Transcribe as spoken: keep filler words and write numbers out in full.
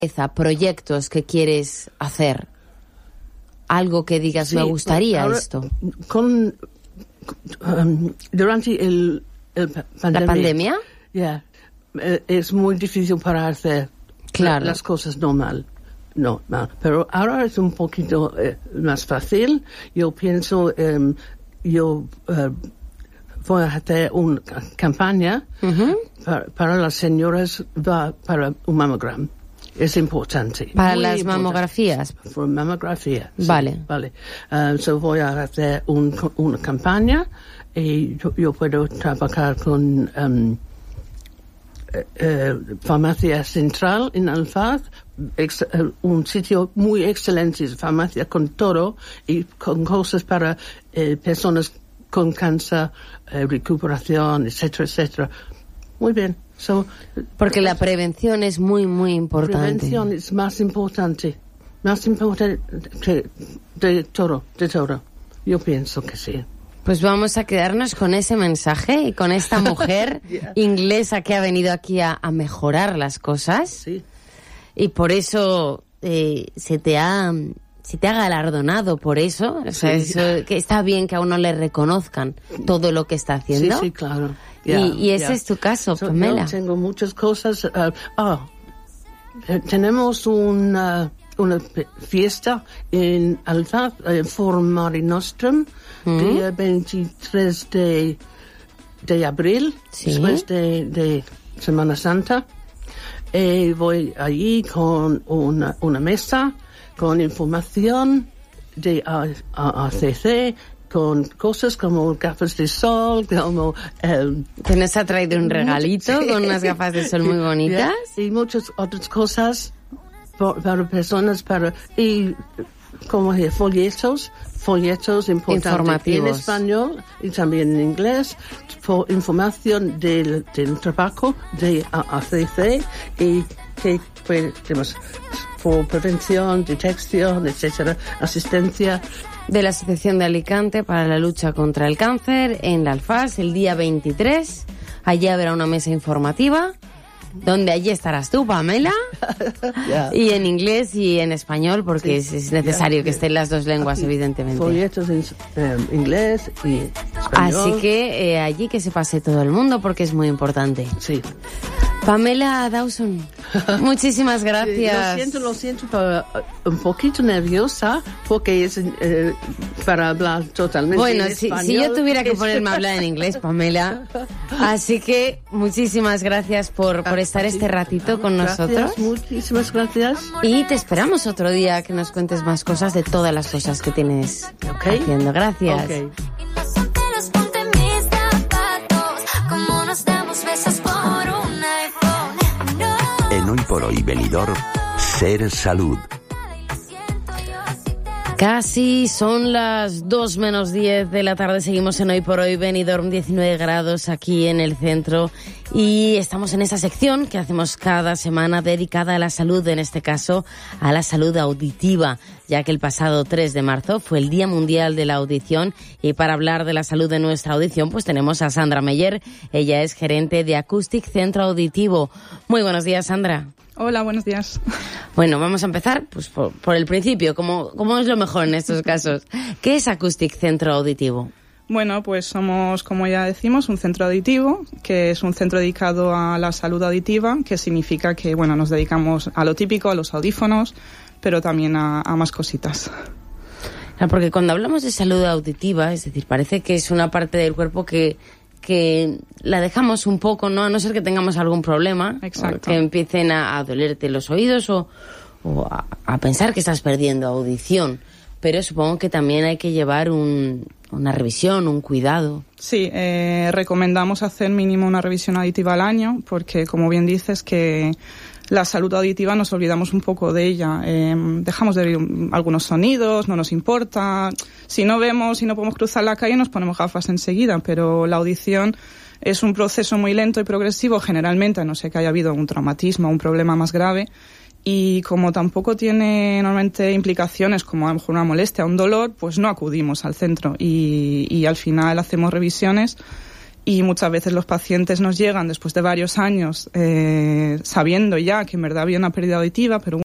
proyectos que quieres hacer? Algo que digas, sí, me gustaría ahora, esto. Con, um, durante el, el pandemia, ¿La pandemia? Yeah, es muy difícil para hacer claro. las cosas normal. No, no, pero ahora es un poquito eh, más fácil. Yo pienso, um, yo uh, voy a hacer una campaña uh-huh. para, para las señoras va, para un mammogram. Es importante. Para las importante. mamografías. Para mamografía. Vale. Sí, vale. Uh, so voy a hacer un, una campaña y yo, yo puedo trabajar con um, uh, Farmacia Central en Alfaz, ex, uh, un sitio muy excelente, farmacia con todo y con cosas para uh, personas con cáncer, uh, recuperación, etcétera, etcétera. Muy bien. So, Porque la prevención es muy, muy importante. La prevención es más importante. Más importante que de todo, de todo. Yo pienso que sí. Pues vamos a quedarnos con ese mensaje y con esta mujer yeah. inglesa que ha venido aquí a, a mejorar las cosas. Sí. Y por eso eh, se te ha... Si te ha galardonado por eso, o sea, sí. eso, que está bien que a uno le reconozcan todo lo que está haciendo. Sí, sí, claro. Yeah, y, y ese yeah. es tu caso, so, Pamela. Yo tengo muchas cosas. Uh, oh, tenemos una, una fiesta en Alfaz, en Forum Mare Nostrum, mm. día veintitrés de, de abril, ¿sí? Después de, de Semana Santa. Y voy allí con una, una mesa, con información de A C C, con cosas como gafas de sol, como... Um, ¿Te nos ha traído un regalito sí. con unas gafas de sol muy bonitas? Yeah. Y muchas otras cosas por, para personas, para... Y como de folletos, folletos importantes en español y también en inglés, por información del, del trabajo de A C C y que podemos... por prevención, detección, etcétera, asistencia. De la Asociación de Alicante para la lucha contra el cáncer en la Alfaz, el día veintitrés. Allí habrá una mesa informativa, donde allí estarás tú, Pamela, yeah. y en inglés y en español, porque sí. es, es necesario yeah. que estén las dos lenguas, Aquí, evidentemente. Folletos en eh, inglés y español. Así que eh, allí que se pase todo el mundo, porque es muy importante. Sí. Pamela Dawson, muchísimas gracias. Lo siento, lo siento, pero un poquito nerviosa porque es eh, para hablar totalmente bueno, en si, español. si yo tuviera que ponerme a hablar en inglés, Pamela. Así que muchísimas gracias por, por estar este ratito con nosotros. Gracias, muchísimas gracias. Y te esperamos otro día que nos cuentes más cosas de todas las cosas que tienes okay. haciendo. Gracias. Okay. En Hoy por Hoy Benidorm, Ser Salud. Casi son las dos menos diez de la tarde. Seguimos en Hoy por Hoy Benidorm, diecinueve grados aquí en el centro. Y estamos en esa sección que hacemos cada semana dedicada a la salud, en este caso a la salud auditiva, ya que el pasado tres de marzo fue el Día Mundial de la Audición. Y para hablar de la salud de nuestra audición, pues tenemos a Sandra Meyer. Ella es gerente de Acoustic Centro Auditivo. Muy buenos días, Sandra. Hola, buenos días. Bueno, vamos a empezar pues por, por el principio. ¿Cómo, ¿Cómo es lo mejor en estos casos? ¿Qué es Acoustic Centro Auditivo? Bueno, pues somos, como ya decimos, un centro auditivo, que es un centro dedicado a la salud auditiva, que significa que, bueno, nos dedicamos a lo típico, a los audífonos, pero también a, a más cositas. Porque cuando hablamos de salud auditiva, es decir, parece que es una parte del cuerpo que... que la dejamos un poco, ¿no? A no ser que tengamos algún problema. Exacto. Que empiecen a, a dolerte los oídos o, o a, a pensar que estás perdiendo audición. Pero supongo que también hay que llevar un, una revisión, un cuidado. Sí, eh, recomendamos hacer mínimo una revisión auditiva al año, porque como bien dices que la salud auditiva nos olvidamos un poco de ella. Eh, dejamos de oír algunos sonidos, no nos importa. Si no vemos, si no podemos cruzar la calle, nos ponemos gafas enseguida, pero la audición es un proceso muy lento y progresivo, generalmente, a no ser que haya habido un traumatismo, un problema más grave, y como tampoco tiene normalmente implicaciones como a lo mejor una molestia o un dolor, pues no acudimos al centro y, y al final hacemos revisiones Y muchas veces los pacientes nos llegan después de varios años eh, sabiendo ya que en verdad había una pérdida auditiva, pero